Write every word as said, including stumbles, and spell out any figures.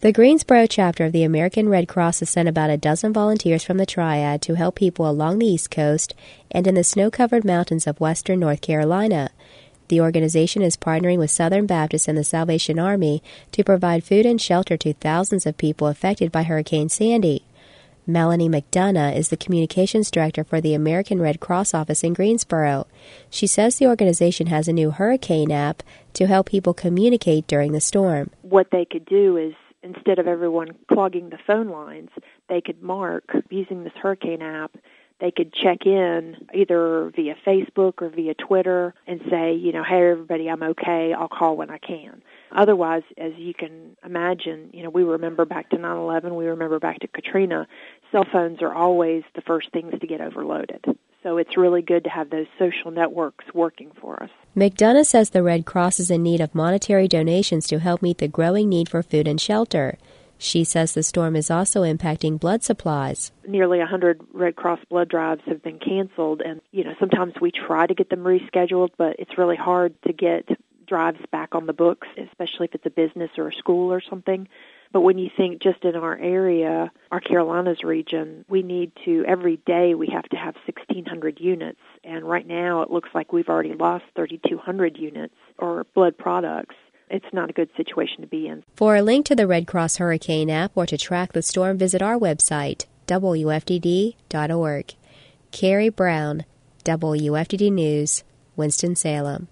The Greensboro chapter of the American Red Cross has sent about a dozen volunteers from the Triad to help people along the East Coast and in the snow-covered mountains of western North Carolina. The organization is partnering with Southern Baptists and the Salvation Army to provide food and shelter to thousands of people affected by Hurricane Sandy. Melanie McDonough is the communications director for the American Red Cross office in Greensboro. She says the organization has a new hurricane app to help people communicate during the storm. What they could do is, instead of everyone clogging the phone lines, they could mark, using this hurricane app, they could check in either via Facebook or via Twitter and say, you know, hey, everybody, I'm okay. I'll call when I can. Otherwise, as you can imagine, you know, we remember back to nine eleven, we remember back to Katrina, cell phones are always the first things to get overloaded. So it's really good to have those social networks working for us. McDonough says the Red Cross is in need of monetary donations to help meet the growing need for food and shelter. She says the storm is also impacting blood supplies. Nearly one hundred Red Cross blood drives have been canceled, and, you know, sometimes we try to get them rescheduled, but it's really hard to get drives back on the books, especially if it's a business or a school or something. But when you think just in our area, our Carolinas region, we need to, every day we have to have sixteen hundred units. And right now it looks like we've already lost thirty-two hundred units or blood products. It's not a good situation to be in. For a link to the Red Cross Hurricane app or to track the storm, visit our website, W F D D dot org. Carrie Brown, W F D D News, Winston-Salem.